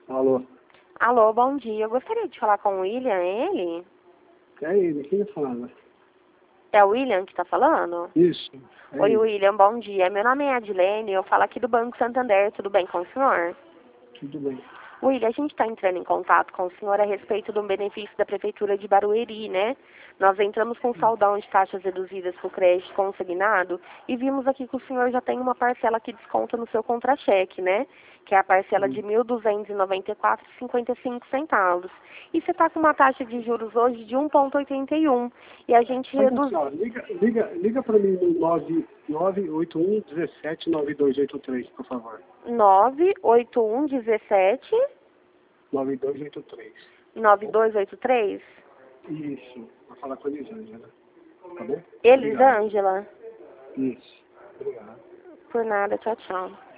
Alô? Alô, bom dia. Eu gostaria de falar com o William, é ele? É ele, quem fala? É o William que está falando? Isso. Oi, Ele. William, bom dia. Meu nome é Adilene, eu falo aqui do Banco Santander. Tudo bem com o senhor? Tudo bem. William, a gente está entrando em contato com o senhor a respeito de um benefício da Prefeitura de Barueri, né? Nós entramos com saldão de taxas reduzidas para o crédito consignado e vimos aqui que o senhor já tem uma parcela que desconta no seu contra-cheque, né? Que é a parcela de R$ 1.294,55. E você está com uma taxa de juros hoje de 1,81. E a gente Faz reduz... assim, ó, liga para mim no 981-17-9283, por favor. 98117 9283. 9283. Isso. Vou falar com a Elisângela. Tá bom? Obrigado. Elisângela? Isso. Obrigado. Por nada, tchau, tchau.